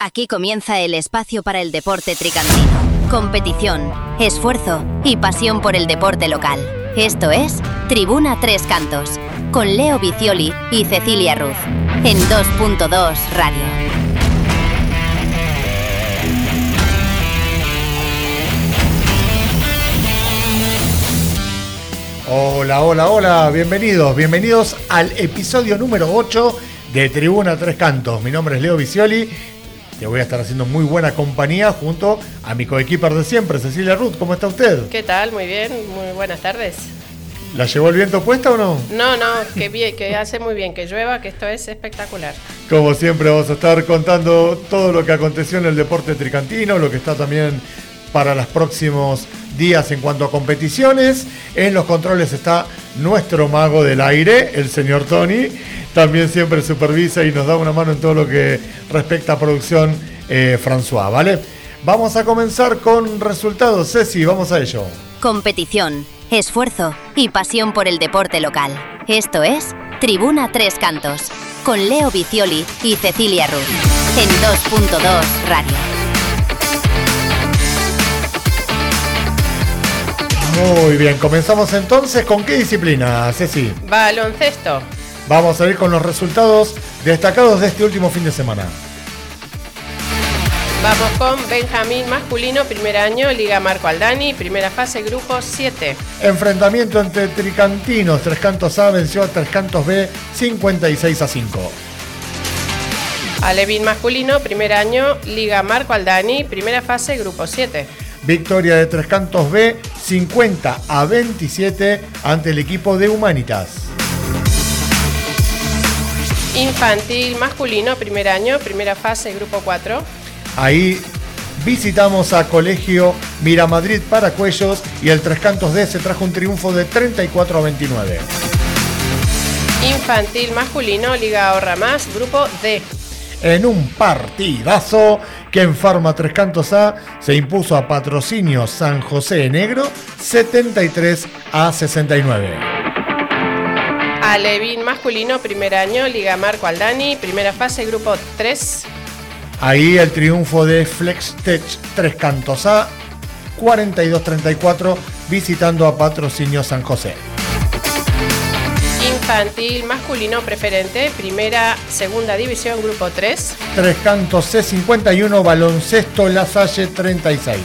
Aquí comienza el espacio para el deporte tricantino. Competición, esfuerzo y pasión por el deporte local. Esto es Tribuna Tres Cantos, con Leo Vicioli y Cecilia Ruz, en 2.2 Radio. Hola, bienvenidos al episodio número 8 de Tribuna Tres Cantos. Mi nombre es Leo Vicioli, te voy a estar haciendo muy buena compañía junto a mi coequiper de siempre, Cecilia Ruth. ¿Cómo está usted? ¿Qué tal? Muy bien, muy buenas tardes. ¿La llevó el viento puesta o no? No, que bien, que hace muy bien, que llueva, que esto es espectacular. Como siempre vamos a estar contando todo lo que aconteció en el deporte tricantino, lo que está también para los próximos días en cuanto a competiciones. En los controles está nuestro mago del aire, el señor Tony. También siempre supervisa y nos da una mano en todo lo que respecta a producción, François, ¿vale? Vamos a comenzar con resultados. Ceci, vamos a ello. Competición, esfuerzo y pasión por el deporte local. Esto es Tribuna Tres Cantos, con Leo Vicioli y Cecilia Ruz, en 2.2 Radio. Muy bien, comenzamos entonces. ¿Con qué disciplina, Ceci? Baloncesto. Vamos a ir con los resultados destacados de este último fin de semana. Vamos con Benjamín masculino, primer año, Liga Marco Aldani, primera fase, grupo 7. Enfrentamiento entre tricantinos. Tres Cantos A venció a Tres Cantos B 56-5. Alevín masculino, primer año, Liga Marco Aldani, primera fase, grupo 7. Victoria de Tres Cantos B 50-27 ante el equipo de Humanitas. Infantil masculino, primer año, primera fase, grupo 4. Ahí visitamos a Colegio Miramadrid Paracuellos y el Tres Cantos D se trajo un triunfo de 34-29. Infantil masculino, Liga Ahorra Más, grupo D. En un partidazo que en Farma Tres Cantos A se impuso a Patrocinio San José Negro 73-69. Alevín masculino, primer año, Liga Marco Aldani, primera fase, grupo 3. Ahí el triunfo de Flextech Tres Cantos A 42-34 visitando a Patrocinio San José. Infantil masculino preferente, primera, segunda división, grupo 3. Tres Cantos C51, Baloncesto La Salle 36.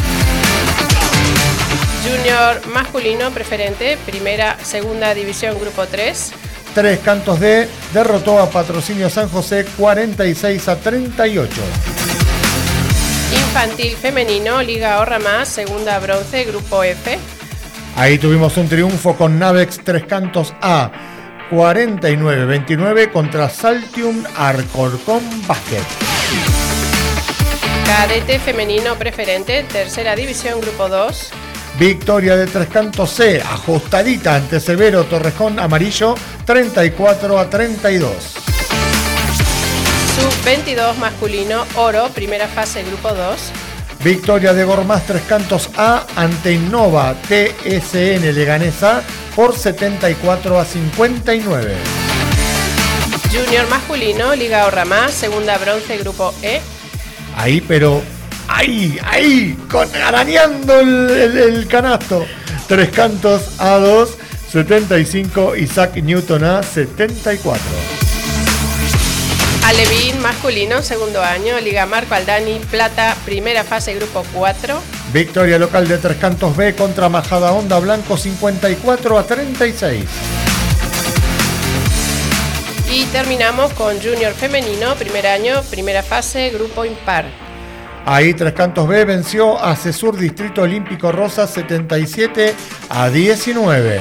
Junior masculino preferente, primera, segunda división, grupo 3. Tres Cantos D derrotó a Patrocinio San José 46-38. Infantil femenino, Liga Ahorra Más, segunda bronce, grupo F. Ahí tuvimos un triunfo con Navex Tres Cantos A 49-29 contra Saltium Alcorcón Basket. Cadete femenino preferente, tercera división, grupo 2. Victoria de Tres Cantos C, ajustadita ante Severo Torrejón Amarillo, 34-32. Sub-22 masculino, oro, primera fase, grupo 2. Victoria de Gormaz Tres Cantos A ante Innova TSN Leganesa por 74-59. Junior masculino, Liga Ahorra Más, segunda bronce, grupo E. Ahí, pero ahí, arañando el canasto. Tres Cantos A2, 75, Isaac Newton A, 74. Alevín masculino, segundo año, Liga Marco Aldani, plata, primera fase, grupo 4. Victoria local de Tres Cantos B contra Majadahonda Blanco, 54-36. Y terminamos con Junior femenino, primer año, primera fase, grupo impar. Ahí Tres Cantos B venció a Cesur Distrito Olímpico Rosa 77-19.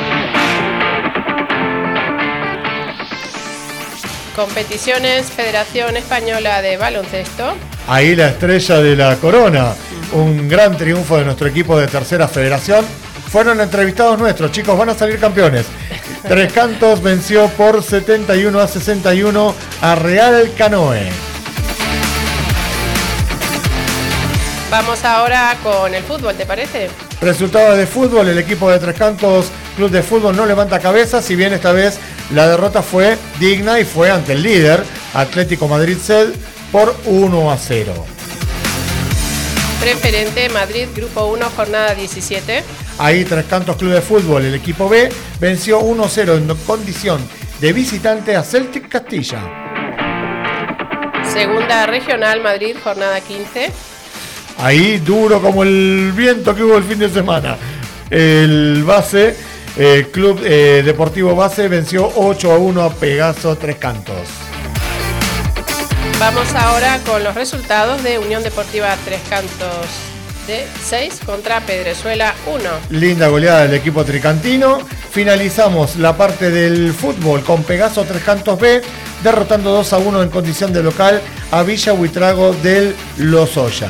Competiciones, Federación Española de Baloncesto. Ahí la estrella de la corona, un gran triunfo de nuestro equipo de tercera federación. Fueron entrevistados nuestros, chicos, van a salir campeones. Tres Cantos venció por 71-61 a Real Canoe. Vamos ahora con el fútbol, ¿te parece? Resultados de fútbol, el equipo de Tres Cantos Club de Fútbol no levanta cabeza, si bien esta vez la derrota fue digna y fue ante el líder, Atlético Madrid CED, por 1-0. Preferente Madrid, Grupo 1, jornada 17. Ahí Tres Cantos Club de Fútbol, el equipo B, venció 1-0 en condición de visitante a Celtic Castilla. Segunda Regional Madrid, jornada 15. Ahí duro como el viento que hubo el fin de semana. El Base, Club Deportivo Base, venció 8-1 a Pegaso Tres Cantos. Vamos ahora con los resultados de Unión Deportiva Tres Cantos de 6 contra Pedrezuela 1. Linda goleada del equipo tricantino. Finalizamos la parte del fútbol con Pegaso Tres Cantos B, derrotando 2-1 en condición de local a Villa Huitrago del Lozoya.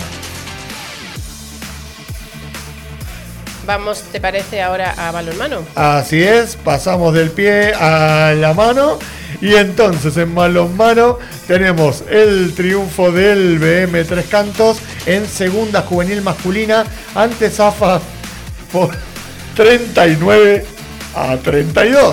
Vamos, ¿te parece ahora a balonmano? Así es, pasamos del pie a la mano y entonces en balonmano tenemos el triunfo del BM Tres Cantos en segunda juvenil masculina ante Zafa por 39-32.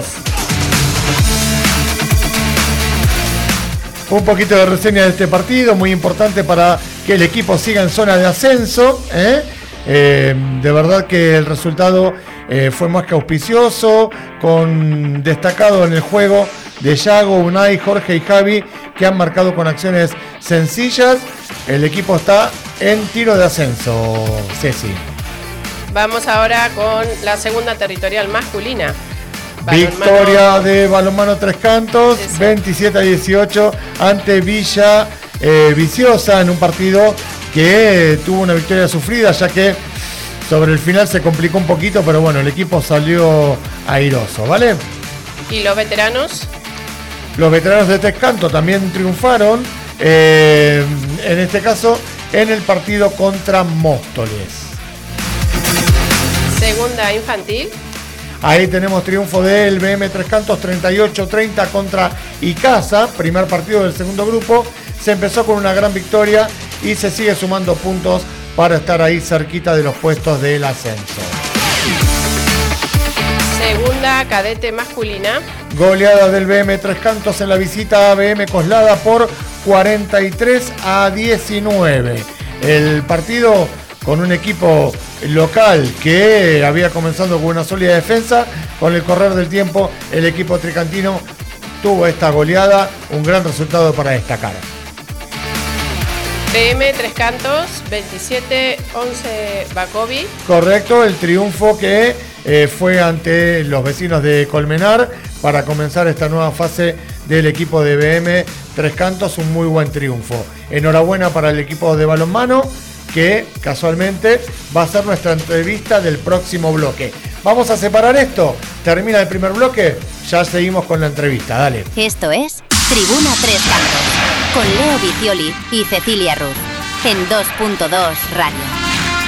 Un poquito de reseña de este partido, muy importante para que el equipo siga en zona de ascenso, de verdad que el resultado fue más que auspicioso, con destacado en el juego de Yago, Unai, Jorge y Javi, que han marcado con acciones sencillas. El equipo está en tiro de ascenso, Ceci. Vamos ahora con la segunda territorial masculina. Victoria de Balonmano Tres Cantos, 27-18 ante Villa Viciosa, en un partido que tuvo una victoria sufrida, ya que sobre el final se complicó un poquito, pero bueno, el equipo salió airoso, ¿vale? ¿Y los veteranos? Los veteranos de Tres Cantos también triunfaron, en este caso en el partido contra Móstoles. Segunda infantil. Ahí tenemos triunfo del BM Tres Cantos, 38-30 contra Icasa, primer partido del segundo grupo. Se empezó con una gran victoria y se sigue sumando puntos para estar ahí cerquita de los puestos del ascenso. Segunda cadete masculina. Goleada del BM Tres Cantos en la visita a BM Coslada por 43-19. El partido con un equipo local que había comenzado con una sólida defensa. Con el correr del tiempo, el equipo tricantino tuvo esta goleada, un gran resultado para destacar. BM Tres Cantos, 27-11 Bacovi. Correcto, el triunfo que fue ante los vecinos de Colmenar para comenzar esta nueva fase del equipo de BM Tres Cantos, un muy buen triunfo. Enhorabuena para el equipo de balonmano, que casualmente va a ser nuestra entrevista del próximo bloque. Vamos a separar esto, termina el primer bloque, ya seguimos con la entrevista, dale. Esto es Tribuna Tres Cantos, con Leo Bicioli y Cecilia Ruz, en 2.2 Radio.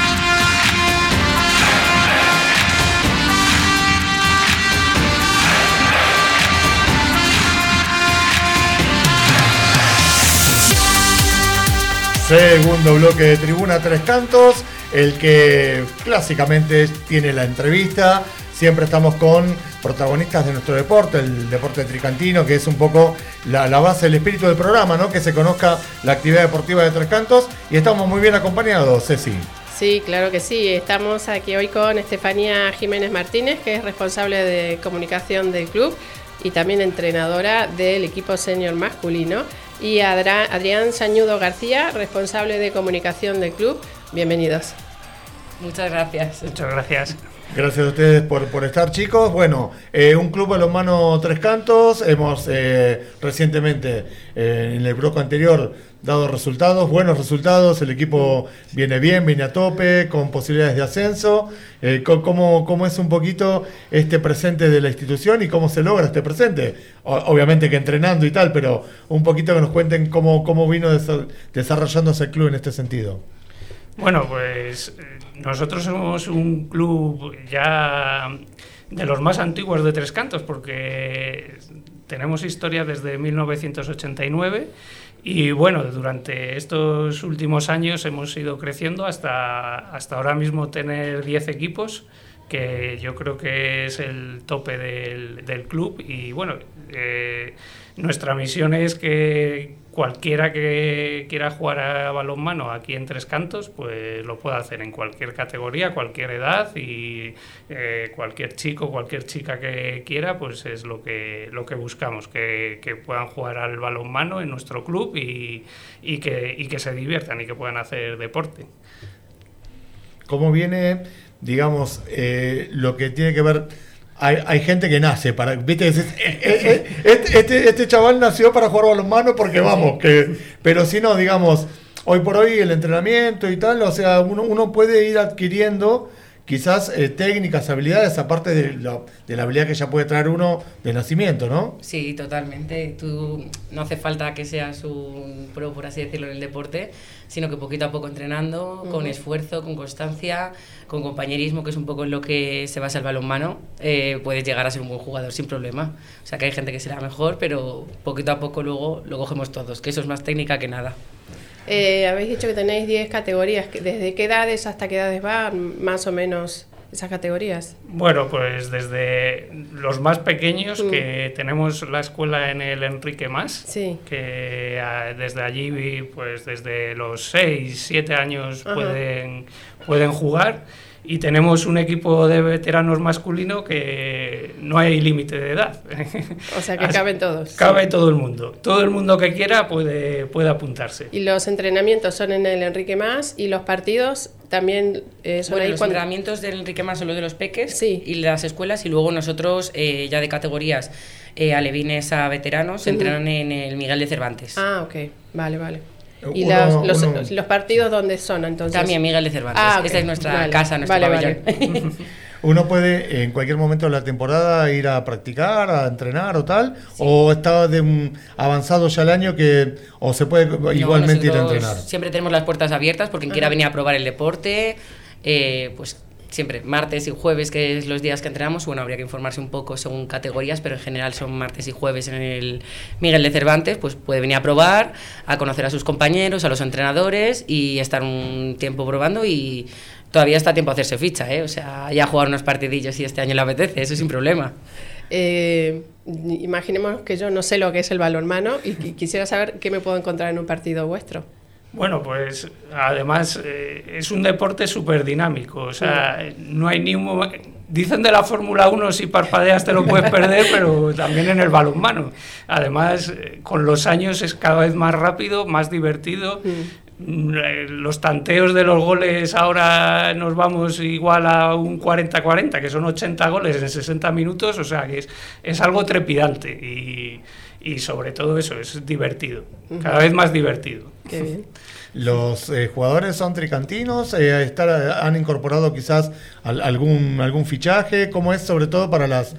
Segundo bloque de Tribuna Tres Cantos, el que clásicamente tiene la entrevista. Siempre estamos con protagonistas de nuestro deporte, el deporte tricantino, que es un poco la base, el espíritu del programa, ¿no? Que se conozca la actividad deportiva de Tres Cantos, y estamos muy bien acompañados, Ceci. Sí, claro que sí. Estamos aquí hoy con Estefanía Jiménez Martínez, que es responsable de comunicación del club y también entrenadora del equipo senior masculino, y Adrián Sañudo García, responsable de comunicación del club. Bienvenidos. Muchas gracias. Muchas gracias. Gracias a ustedes por estar, chicos. Bueno, un club balonmano Tres Cantos. Hemos recientemente, en el bloque anterior, dado resultados, buenos resultados. El equipo viene bien, viene a tope, con posibilidades de ascenso. ¿Cómo es un poquito este presente de la institución y cómo se logra este presente? Obviamente que entrenando y tal, pero un poquito que nos cuenten cómo vino desarrollándose el club en este sentido. Bueno, pues nosotros somos un club ya de los más antiguos de Tres Cantos, porque tenemos historia desde 1989 y bueno, durante estos últimos años hemos ido creciendo hasta ahora mismo tener 10 equipos, que yo creo que es el tope del club. Y bueno, nuestra misión es que cualquiera que quiera jugar a balonmano aquí en Tres Cantos, pues lo puede hacer en cualquier categoría, cualquier edad, y cualquier chico, cualquier chica que quiera, pues es lo que buscamos, que puedan jugar al balonmano en nuestro club y que se diviertan y que puedan hacer deporte. ¿Cómo viene, digamos, lo que tiene que ver? Hay gente que nace para, viste, este chaval nació para jugar balonmano porque vamos, pero si no, digamos, hoy por hoy el entrenamiento y tal, o sea, uno puede ir adquiriendo quizás técnicas, habilidades, aparte de la habilidad que ya puede traer uno de nacimiento, ¿no? Sí, totalmente. Tú no hace falta que seas un pro, por así decirlo, en el deporte, sino que poquito a poco entrenando, con esfuerzo, con constancia, con compañerismo, que es un poco en lo que se basa el balonmano, puedes llegar a ser un buen jugador sin problema. O sea, que hay gente que será mejor, pero poquito a poco luego lo cogemos todos, que eso es más técnica que nada. Habéis dicho que tenéis 10 categorías. ¿Desde qué edades hasta qué edades van más o menos esas categorías? Bueno, pues desde los más pequeños, que tenemos la escuela en el Enrique Mas, sí, que desde allí, pues desde los 6, 7 años pueden jugar. Y tenemos un equipo de veteranos masculino que no hay límite de edad. O sea que caben todos. Cabe todo el mundo. Todo el mundo que quiera puede apuntarse. Y los entrenamientos son en el Enrique Mas y los partidos también son bueno, ahí. Los entrenamientos del Enrique Mas son los de los peques, sí, y las escuelas, y luego nosotros ya de categorías alevines a veteranos entrenan en el Miguel de Cervantes. Ah, ok, vale. ¿Y los partidos dónde son entonces? También Miguel de Cervantes. Okay. Esta es nuestra casa, nuestro pabellón. Vale. ¿Uno puede en cualquier momento de la temporada ir a practicar, a entrenar o tal? Sí. ¿O está avanzado ya el año o se puede igualmente ir a entrenar? Siempre tenemos las puertas abiertas por quien quiera venir a probar el deporte, pues siempre martes y jueves, que es los días que entrenamos. Bueno, habría que informarse un poco según categorías, pero en general son martes y jueves en el Miguel de Cervantes. Pues puede venir a probar, a conocer a sus compañeros, a los entrenadores y estar un tiempo probando, y todavía está a tiempo de hacerse ficha, ¿eh? O sea, ya jugar unos partidillos si este año le apetece, eso sin problema. Imaginemos que yo no sé lo que es el balonmano y quisiera saber qué me puedo encontrar en un partido vuestro. Bueno, pues además es un deporte súper dinámico, o sea, no hay ni un momento... Dicen de la Fórmula 1, si parpadeas te lo puedes perder, pero también en el balonmano. Además, con los años es cada vez más rápido, más divertido. Los tanteos de los goles, ahora nos vamos igual a un 40-40, que son 80 goles en 60 minutos, o sea que es algo trepidante y sobre todo eso, es divertido, cada vez más divertido. Qué bien. ¿Los jugadores son tricantinos? ¿Han incorporado quizás algún fichaje? ¿Cómo es sobre todo para las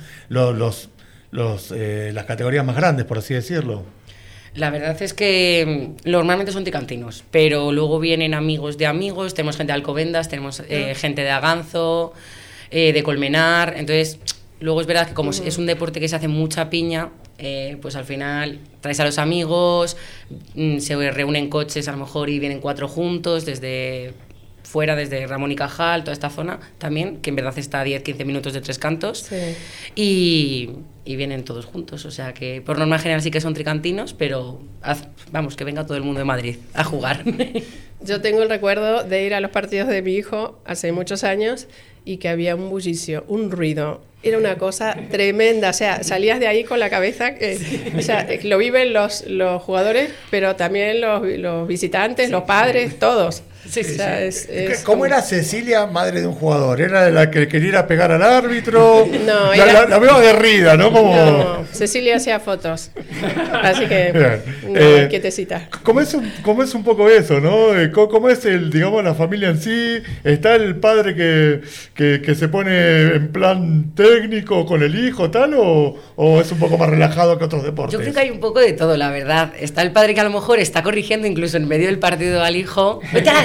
categorías más grandes, por así decirlo? La verdad es que normalmente son tricantinos, pero luego vienen amigos de amigos, tenemos gente de Alcobendas, tenemos gente de Aganzo, de Colmenar, entonces luego es verdad que como es un deporte que se hace mucha piña, pues al final traes a los amigos, se reúnen coches a lo mejor y vienen 4 juntos desde fuera, desde Ramón y Cajal, toda esta zona también, que en verdad está a 10-15 minutos de Tres Cantos, sí. y vienen todos juntos, o sea que por norma general sí que son tricantinos, pero vamos, que venga todo el mundo de Madrid a jugar. Yo tengo el recuerdo de ir a los partidos de mi hijo hace muchos años y que había un bullicio, un ruido. Era una cosa tremenda, o sea, salías de ahí con la cabeza, o sea, lo viven los jugadores, pero también los visitantes, los padres, todos. Sí, o sea, ¿Cómo era Cecilia, madre de un jugador? ¿Era la que quería ir a pegar al árbitro? No, la veo aguerrida, ¿no? No, Cecilia hacía fotos, así que quietecita. ¿Cómo es un poco eso, no? ¿Cómo es digamos, la familia en sí? ¿Está el padre que se pone en plan técnico con el hijo, tal? ¿O es un poco más relajado que otros deportes? Yo creo que hay un poco de todo, la verdad. Está el padre que a lo mejor está corrigiendo incluso en medio del partido al hijo. ¡Vete a la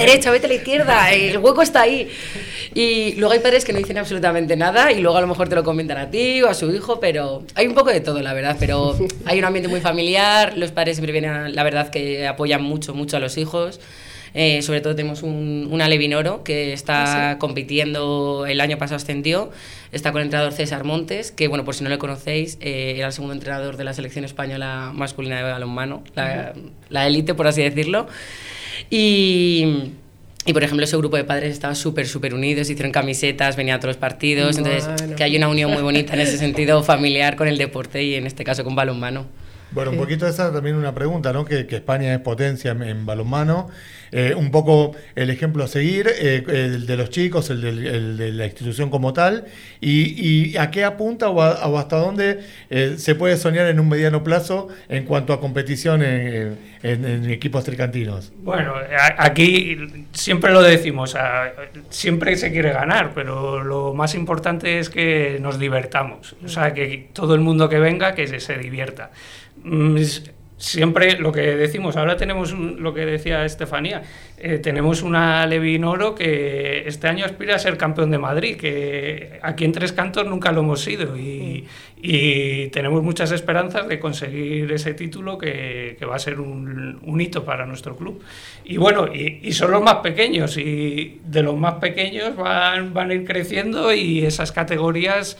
derecha, vete a la izquierda, el hueco está ahí. Y luego hay padres que no dicen absolutamente nada y luego a lo mejor te lo comentan a ti o a su hijo, pero hay un poco de todo, la verdad, pero hay un ambiente muy familiar, los padres siempre vienen, la verdad, que apoyan mucho a los hijos. Sobre todo tenemos un alevinoro que está compitiendo, el año pasado ascendió, está con el entrenador César Montes, que bueno, por si no le conocéis, era el segundo entrenador de la selección española masculina de balonmano, la élite, por así decirlo. Y por ejemplo, ese grupo de padres estaba súper unidos, hicieron camisetas, venían a todos los partidos, entonces que hay una unión muy bonita en ese sentido familiar con el deporte y en este caso con balonmano. Bueno, un poquito esa también una pregunta, ¿no? Que España es potencia en balonmano. Un poco el ejemplo a seguir, el de los chicos, el de la institución como tal, y a qué apunta o hasta dónde se puede soñar en un mediano plazo en cuanto a competición en equipos tricantinos. Bueno, aquí siempre lo decimos, siempre se quiere ganar, pero lo más importante es que nos divertamos, o sea, que todo el mundo que venga, que se divierta. Siempre lo que decimos, ahora tenemos lo que decía Estefanía, tenemos una Levinoro que este año aspira a ser campeón de Madrid, que aquí en Tres Cantos nunca lo hemos sido y tenemos muchas esperanzas de conseguir ese título que va a ser un hito para nuestro club. Y bueno, y son los más pequeños y de los más pequeños van a ir creciendo y esas categorías...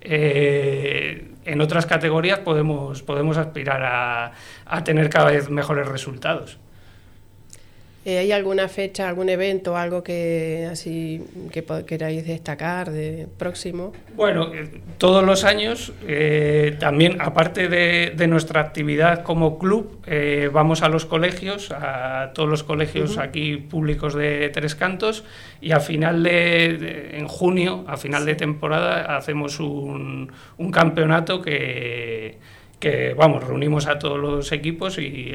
en otras categorías podemos aspirar a tener cada vez mejores resultados. ¿Hay alguna fecha, algún evento, algo que queráis destacar de próximo? Bueno, todos los años, también aparte de nuestra actividad como club, vamos a los colegios, a todos los colegios aquí públicos de Tres Cantos, y al final en junio, a final de temporada, hacemos un campeonato que reunimos a todos los equipos y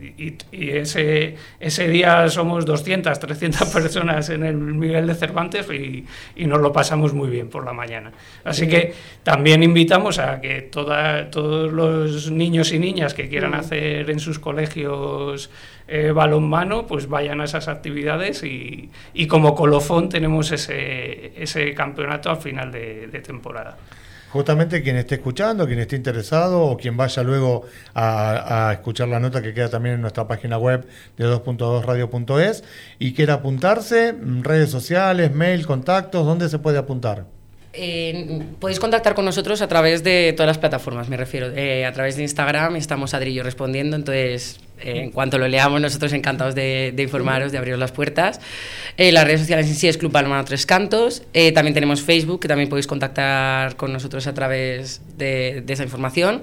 ese día somos 200, 300 personas en el Miguel de Cervantes y nos lo pasamos muy bien por la mañana. Así que también invitamos a que todos los niños y niñas que quieran hacer en sus colegios balonmano, pues vayan a esas actividades y como colofón tenemos ese campeonato al final de temporada. Justamente quien esté escuchando, quien esté interesado o quien vaya luego a escuchar la nota que queda también en nuestra página web de 2.2radio.es y quiera apuntarse, redes sociales, mail, contactos, ¿dónde se puede apuntar? Podéis contactar con nosotros a través de todas las plataformas, me refiero. A través de Instagram estamos Adrillo respondiendo, entonces en cuanto lo leamos nosotros encantados de informaros, de abriros las puertas. Las redes sociales en sí es Club Balonmano Tres Cantos. También tenemos Facebook, que también podéis contactar con nosotros a través de esa información.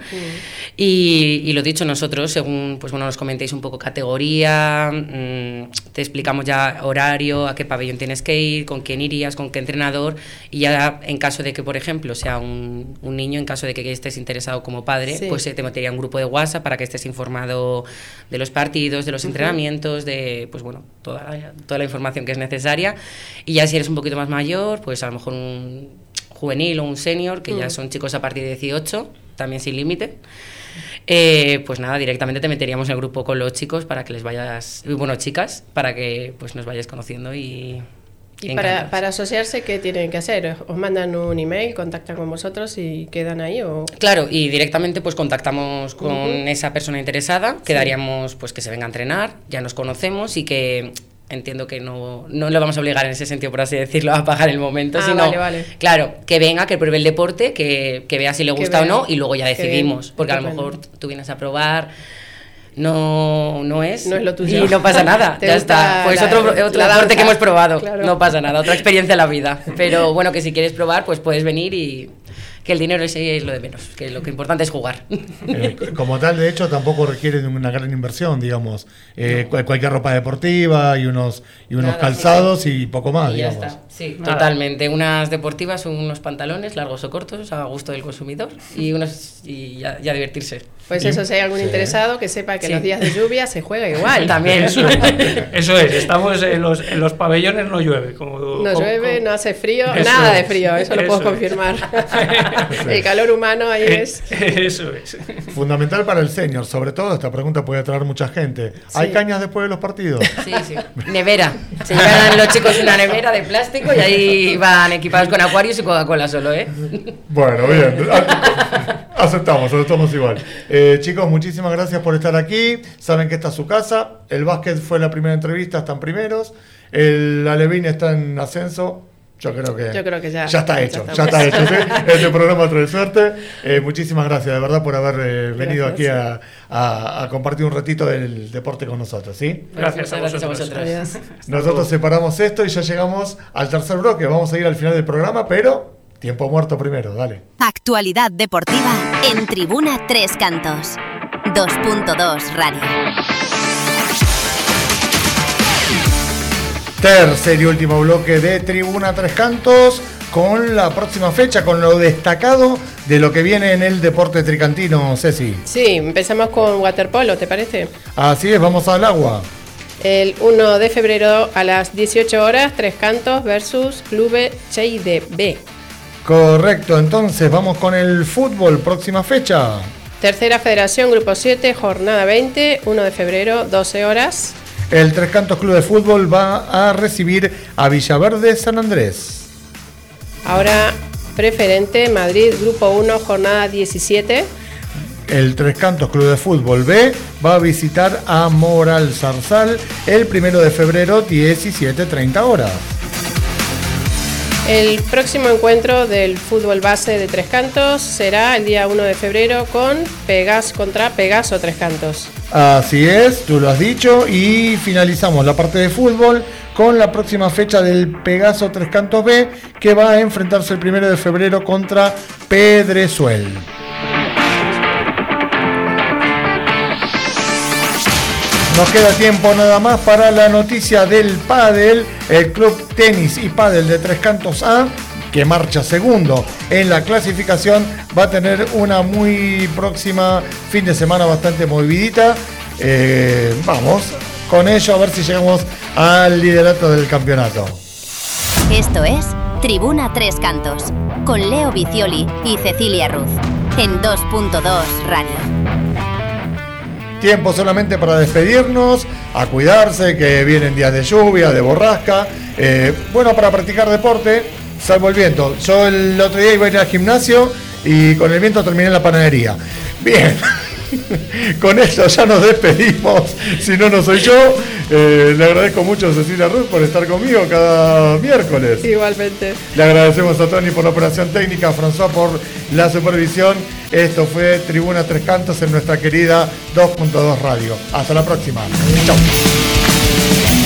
Y lo dicho, nosotros, según pues bueno, nos comentéis un poco categoría, te explicamos ya horario, a qué pabellón tienes que ir, con quién irías, con qué entrenador, y ya en caso de que, por ejemplo, sea un niño, en caso de que estés interesado como padre, pues te metería un grupo de WhatsApp para que estés informado de los partidos, de los entrenamientos, de pues bueno, toda la información que es necesaria. Y ya si eres un poquito más mayor, pues a lo mejor un juvenil o un senior, que ya son chicos a partir de 18, también sin límite. Pues nada, directamente te meteríamos en el grupo con los chicos para que les vayas, bueno, chicas, para que pues nos vayáis conociendo y para asociarse, ¿qué tienen que hacer? ¿Os mandan un email, contactan con vosotros y quedan ahí? ¿O? Claro, y directamente pues contactamos con esa persona interesada, quedaríamos pues que se venga a entrenar, ya nos conocemos y que entiendo que no le vamos a obligar en ese sentido, por así decirlo, a pagar el momento, sino, vale. Claro, que venga, que pruebe el deporte, que vea si le gusta o no y luego ya decidimos, porque a lo mejor tú vienes a probar... No es lo tuyo y no pasa nada, ya está, pues otro deporte que hemos probado, claro. No pasa nada, otra experiencia en la vida, pero bueno, que si quieres probar pues puedes venir y que el dinero ese es lo de menos, que lo que importante es jugar. Como tal, de hecho, tampoco requiere de una gran inversión, digamos, cualquier ropa deportiva y unos nada, calzados y poco más, y digamos. Ya está. Sí, totalmente, unas deportivas son unos pantalones largos o cortos a gusto del consumidor y ya divertirse. Pues eso, si hay algún interesado, que sepa que los días de lluvia se juega igual. También. Eso es, estamos en los pabellones, no llueve. Llueve, no hace frío, eso nada es, de frío, eso lo puedo confirmar. El calor humano ahí es... Eso es. Fundamental para el senior, sobre todo, esta pregunta puede atraer mucha gente. ¿Hay cañas después de los partidos? Sí. Nevera. Se llevan los chicos una nevera de plástico y ahí van equipados con acuarios y Coca-Cola solo, ¿eh? Bueno, bien. Aceptamos igual. Chicos, muchísimas gracias por estar aquí. Saben que esta es su casa. El básquet fue la primera entrevista, están primeros. El Alevín está en ascenso. Yo creo que ya está hecho. ¿Sí? Este programa trae suerte. Muchísimas gracias, de verdad, por haber venido aquí a compartir un ratito del deporte con nosotros. ¿Sí? Gracias a vosotros. Nosotros separamos esto y ya llegamos al tercer bloque. Vamos a ir al final del programa, pero tiempo muerto primero, dale. Actualidad deportiva en Tribuna Tres Cantos. 2.2 Radio. Tercer y último bloque de Tribuna Tres Cantos con la próxima fecha, con lo destacado de lo que viene en el deporte tricantino, Ceci. Sí, empezamos con waterpolo, ¿te parece? Así es, vamos al agua. El 1 de febrero a las 18 horas, Tres Cantos versus Clube Cheide B. Correcto, entonces vamos con el fútbol, próxima fecha. Tercera Federación, Grupo 7, jornada 20, 1 de febrero, 12 horas. El Tres Cantos Club de Fútbol va a recibir a Villaverde San Andrés. Ahora, Preferente, Madrid, Grupo 1, jornada 17. El Tres Cantos Club de Fútbol B va a visitar a Moral Zarzal el 1 de febrero, 17:30 horas. El próximo encuentro del fútbol base de Tres Cantos será el día 1 de febrero con contra Pegaso Tres Cantos. Así es, tú lo has dicho, y finalizamos la parte de fútbol con la próxima fecha del Pegaso Tres Cantos B, que va a enfrentarse el 1 de febrero contra Pedrezuel. Nos queda tiempo nada más para la noticia del pádel. El Club Tenis y Pádel de Tres Cantos A, que marcha segundo en la clasificación, va a tener una muy próxima fin de semana bastante movidita. Vamos con ello a ver si llegamos al liderato del campeonato. Esto es Tribuna Tres Cantos, con Leo Vicioli y Cecilia Ruz, en 2.2 Radio. Tiempo solamente para despedirnos, a cuidarse, que vienen días de lluvia, de borrasca. Bueno, para practicar deporte, salvo el viento. Yo el otro día iba a ir al gimnasio y con el viento terminé en la panadería. Bien, con esto ya nos despedimos. Si no soy yo. Le agradezco mucho a Cecilia Ruth por estar conmigo cada miércoles. Igualmente. Le agradecemos a Tony por la operación técnica, a François por la supervisión. Esto fue Tribuna Tres Cantos en nuestra querida 2.2 Radio. Hasta la próxima. Chau.